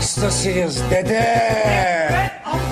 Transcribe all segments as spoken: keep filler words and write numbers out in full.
hastasıyız dede.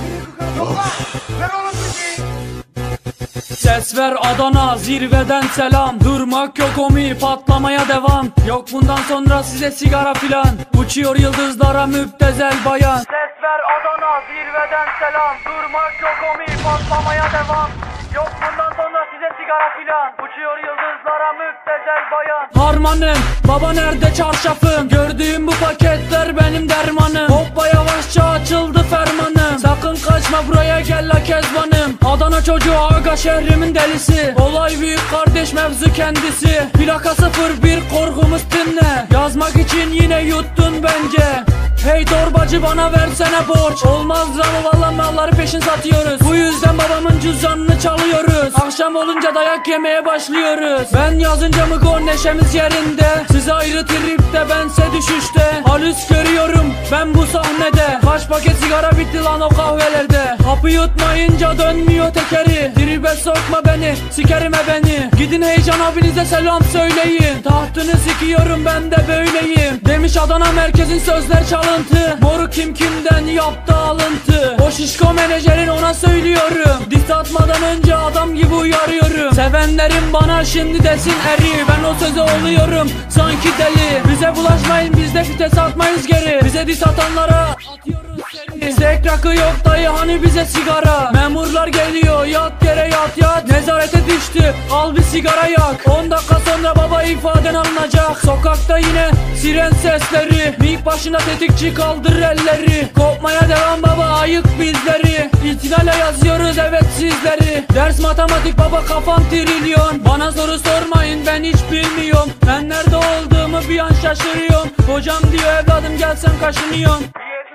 Ses ver Adana, zirveden selam. Durmak yok omi, patlamaya devam. Yok bundan sonra size sigara filan. Uçuyor yıldızlara müptezel bayan. Ses ver Adana, zirveden selam. Durmak yok omi, patlamaya devam. Yok bundan sonra size sigara filan. Uçuyor yıldızlara müptezel bayan. Harmanım, baba nerede çarşafım? Gördüğüm bu paketler benim dermanım. Hoppa yavaşça açıldı fermanım. Sakın kaçma buraya gel la kezbanım. Adana çocuğu aga şehrimin delisi. Olay büyük kardeş mevzu kendisi. Plaka sıfır bir korkumuz dinle. Yazmak için yine yuttun bence. Hey torbacı bana versene borç. Olmaz ama valla malları peşin satıyoruz. Bu yüzden babamın cüzdanını çalıyoruz. Akşam olunca dayak yemeye başlıyoruz. Ben yazınca mı gol neşemiz yerinde. Siz ayrı tripte bense düşüşte. Halüs görüyorum ben bu sahnede. Kaç paket sigara bitti lan o kahvelerde. Hapı yutmayınca dönmüyor tekeri. Tribe sokma beni, sikerime beni. Gidin Heyecan abinize selam söyleyin. Tahtını sikiyorum ben de böyleyim. Demiş Adana merkezin sözler çalıntı. Moruk kim kimden yaptı alıntı. O şişko menajerin ona söylüyorum. Diss atmadan önce adam gibi uyarıyorum. Sevenlerim bana şimdi desin eri. Ben o söze oluyorum sanki deli. Bize bulaşmayın biz de fites atmayız geri. Bize diss atanlara atıyoruz seni. Sek rakı yok dayı hani bize sigara. Memurlar geliyor yat yere yat yat. Nezarete düştü al bir sigara yak. On dakika sonra baba ifaden alınacak. Sokakta yine siren sesleri. Mik başına tetikçi kaldır elleri. Kopmaya devam baba ayık bizleri. İtinale yazıyoruz evet sizleri. Ders matematik baba kafam trilyon. Bana soru sormayın ben hiç bilmiyorum. Ben nerede olduğumu bir an şaşırıyorum. Hocam diyor evladım gelsen kaşınıyorum.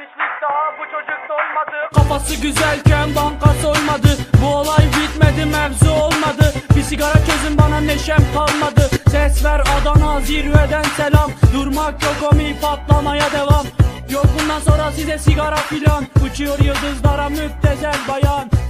Daha bu çocuk dolmadı. Kafası güzelken banka soymadı. Bu olay bitmedi mevzu olmadı. Bir sigara çözün bana neşem kalmadı. Ses ver Adana zirveden selam. Durmak yok omi patlamaya devam. Yok bundan sonra size sigara filan. Uçuyor yıldızlara müptezel bayan.